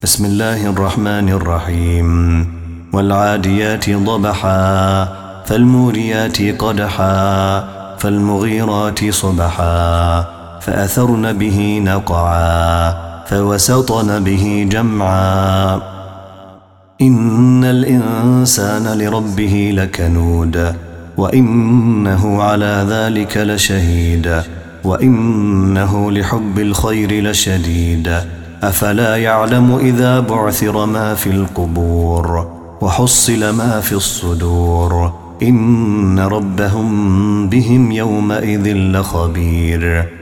بسم الله الرحمن الرحيم. والعاديات ضبحا فالموريات قدحا فالمغيرات صبحا فأثرن به نقعا فوسطن به جمعا إن الإنسان لربه لكنود وإنه على ذلك لشهيد وإنه لحب الخير لشديد أفلا يعلم إذا بعثر ما في القبور وحصل ما في الصدور إن ربهم بهم يومئذ لخبير.